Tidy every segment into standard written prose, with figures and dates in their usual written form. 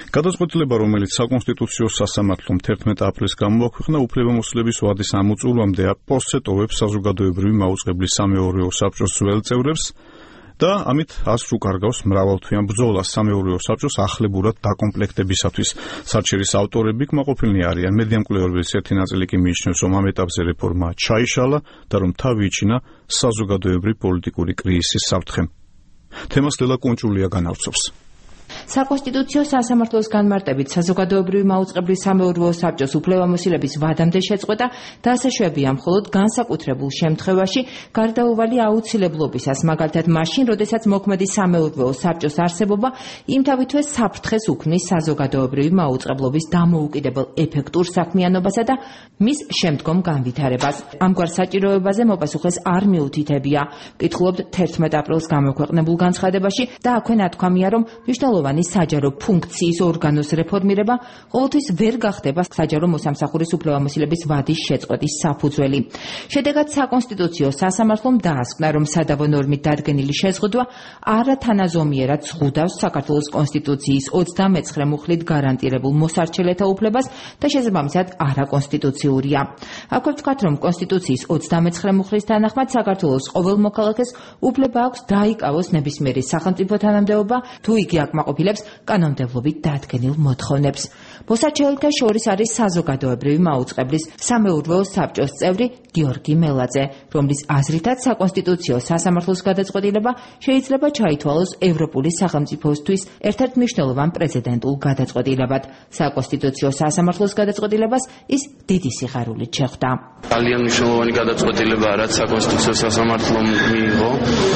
გადაწყვეტილება, რომელიც საკონსტიტუციო სასამართლომ 11 აპრილს გამოაქვეყნა, უფლებამოსილების ვადის ამოწურვამდე პოსტზე ტოვებს საზოგადოებრივი მაუწყებლის სამეურვეო საბჭოს ძველ წევრებს და ამით ასრ უკარგავს მრავალთვიან ბრძოლას სამეურვეო საბჭოს ახლებურად დაკომპლექტებისათვის. საჩირის ავტორები კმაყოფილნი არიან. მედიამკვლევარების ერთი ნაწილი კი მიიჩნევს, რომ ამ ეტაპზე რეფორმა ჩაიშალა და რომ თავი იჩინა საზოგადოებრივი პოლიტიკური კრიზისის საფრთხემ. თემას ლელა კუნჭულია განავრცობს. საკონსტიტუციო სასამართლოს განმარტებით საზოგადოებრივი მაუწყებლის სამეურვეო საბჭოს უფლებამოსილების ვადამდე შეწყვეტა დაასაშვებია მხოლოდ განსაკუთრებულ შემთხვევაში გარდაუვალი აუცილებლობისას, მაგალითად მაშინ, როდესაც მოქმედი სამეურვეო საბჭოს არსებობა იმთავითვე საფრთხეს უქმნის საზოგადოებრივი მაუწყებლობის დამოუკიდებელ ეფექტურ საქმიანობასა და მის შემდგომ განვითარებას. ამგვარ საჭიროებაზე მოპასუხეს არ მიუთითებია. ვკითხულობთ 11 აპრილს გამოქვეყნებულ განცხადებაში და აქვე ნათქვამია, რომ მნიშვნელოვანი საჯარო ფუნქციის ორგანოს რეფორმირება ყოველთვის ვერ გახდება საჯარო მოსამსახურის უფლებამოსილების ვადის შეწყვეტის საფუძველი. შედეგად საკონსტიტუციო სასამართლომ დაასკვნა, რომ სადავო ნორმით დადგენილი შეზღუდვა არათანაზომიერად ზღუდავს საქართველოს კონსტიტუციის 29 მუხლით გარანტირებულ მოსარჩელეთა უფლებას და შესაბამისად არაკონსტიტუციურია. აქვე ვთქვათ, რომ კონსტიტუციის 29 მუხლის თანახმად საქართველოს ყოველ მოქალაქეს უფლება აქვს დაიკავოს ნებისმიერი სახელმწიფო თანამდებობა, თუ იგი აკმაყოფილებს კანონმდებლობით დადგენილ მოთხოვნებს. მოსარჩელეთა შორის არის საზოგადოებრივი მაუწყებლის სამეურვეო საბჭოს წევრი გიორგი მელაძე, რომლის აზრითაც საკონსტიტუციო სასამართლოს გადაწყვეტილება შეიძლება ჩაითვალოს ევროპული სახელმწიფოსთვის ერთ-ერთ მნიშვნელოვან პრეცედენტულ გადაწყვეტილებად. საკონსტიტუციო სასამართლოს გადაწყვეტილებას ის დიდი სიხარულით შეხვდა. ძალიან მნიშვნელოვანი გადაწყვეტილება, რაც საკონსტიტუციო სასამართლომ მიიღო.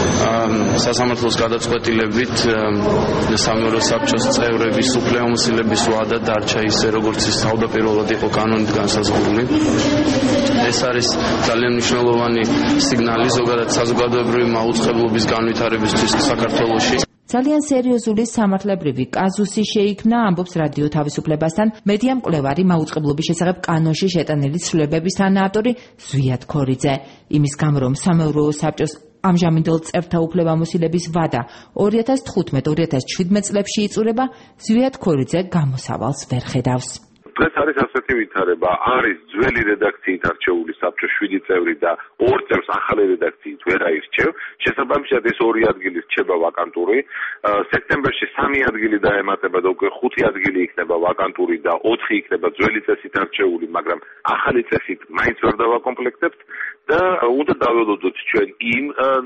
სასამართლოს გადაწყვეტილებით სამეურვეო საბჭოს წევრების უფლებამოსილების ვადა დარჩა ისე, როგორც ის თავდაპირველად იყო კანონით განსაზღვრული. ეს არის ძალიან მნიშვნელოვანი სიგნალი ზოგადად საზოგადოებრივი მაუწყებლობის განვითარებისთვის საქართველოში. ძალიან სერიოზული სამართლებრივი კაზუსი შეიქმნა, ამბობს რადიო თავისუფლებასთან მედიამკვლევარი მაუწყებლობის შესახებ კანონში შეტანილი ცვლილებების თანაავტორი ზვიად ქორიძე. იმის გამო, რომ სამეურვეო საბჭოს ამჟამინდელ წევრთა უფლებამოსილების ვადა 2015-2017 წლებში იწურება, ზვიად ქორიძე გამოსავალს ვერ ხედავს. დღეს არის ასეთი ვითარება, არის ძველი რედაქციით არჩეული საბჭოს 7 წევრი და 2 წევრს ახალი რედაქციით ვერ აირჩევ. შესაბამისად ეს 2 ადგილი რჩება ვაკანტური. სექტემბერში 3 ადგილი დაემატება და უკვე 5 ადგილი იქნება ვაკანტური და 4 იქნება ძველი წესით არჩეული, მაგრამ ახალი წესით მაინც ვერ დავაკომპლექტებთ და უნდა დაველოდოთ ჩვენ იმ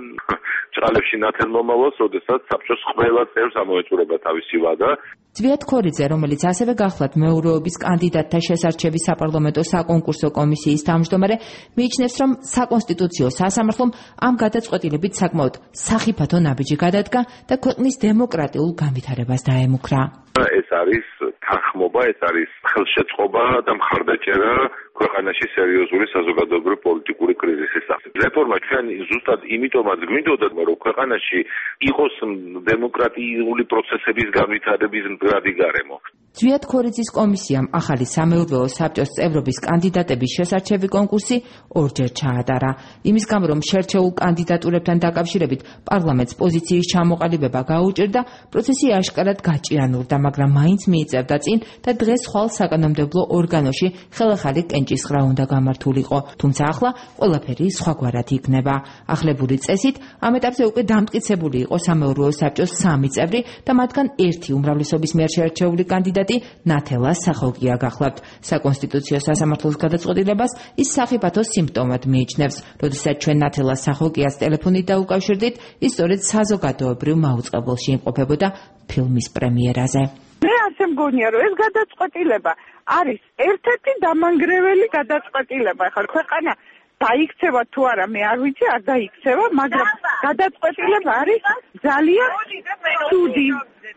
ჭრალებში ნათელ მომავალს, როდესაც საბჭოს ყველა წევრს ამოეწურება თავისი ვადა. ზვიად ქორიძე, რომელიც ასევე გახლავთ მეურვეობის კანდიდატთა შესარჩევის საპარლამენტო საკონკურსო კომისიის თავმჯდომარე, მიიჩნევს, რომ საკონსტიტუციო სასამართლომ ამ გადაწყვეტილებით საკმაოდ სახიფათო ნაბიჯი გადადგა და ქვეყნის დემოკრატიულ განვითარებას დაემუქრა. ეს არის თანხმობა, ეს არის ხელშეწყობა და მხარდაჭერა ქვეყანაში სერიოზული საზოგადოებრივი პოლიტიკური კრიზისის სახით. რეფორმა ჩვენ ზუსტად იმიტომაც გვინდოდა, რომ ქვეყანაში იყოს დემოკრატიული პროცესების განვითარების მდგრადი გარემო. ზვიად ქორიძის კომისიამ ახალი სამეურვეო საბჭოს წევრობის კანდიდატების შესარჩევი კონკურსი ორჯერ ჩაატარა. იმის გამო, რომ შერჩეულ კანდიდატურებთან დაკავშირებით პარლამენტს პოზიციის ჩამოყალიბება გაუჭირდა, პროცესი აშკარად გაჭიანურდა, მაგრამ მაინც მიიწევდა წინ და დღეს ხვალ საკანონმდებლო ორგანოში ხელახალი კენჭისყრა უნდა გამართულიყო. თუმცა ახლა ყველაფერი სხვაგვარად იქნება. ახლებური წესით ამ ეტაპზე უკვე დამტკიცებული იყო სამეურვეო საბჭოს 3 წევრი და მათგან 1 უმრავლესობის მიერ შერჩეული კანდიდატი ნათელა სახოკია გახლავთ. საკონსტიტუციო სასამართლოს გადაწყვეტილებას ის სახიფათო სიმპტომად მიიჩნევს. როდესაც ჩვენ ნათელა სახოკიას ტელეფონით დაუკავშირდით, ის სწორედ საზოგადოებრივ მაუწყებელში იმყოფებოდა ფილმის პრემიერაზე. მე ასე მგონია, რომ ეს გადაწყვეტილება არის ერთ-ერთი დამანგრეველი გადაწყვეტილება. ხა ქვეყანა დაიქცევა თუ არა, მე არ ვიცი, არ დაიქცევა, მაგრამ გადაწყვეტილება არის ძალიან ცუდი.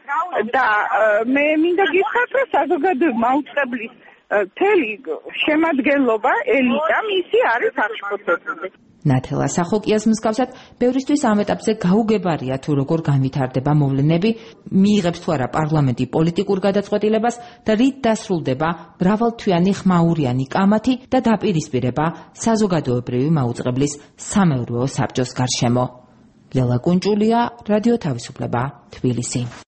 და მე მინდა გითხრათ, რომ საზოგადოებრივი მაუწყებლის მთელი შემადგენლობა, ელიტა მისი არის აღშფოთებული. ნათელა სახოკიას მსგავსად, ბევრისთვის ამ ეტაპზე გაუგებარია თუ როგორ განვითარდება მოვლენები, მიიღებს თუ არა პარლამენტი პოლიტიკურ გადაწყვეტილებას და რით დასრულდება მრავალთვიანი ხმაურიანი კამათი და დაპირისპირება საზოგადოებრივი მაუწყებლის სამეურვეო საბჭოს გარშემო. ლელა კუნჭულია, რადიო თავისუფლება, თბილისი.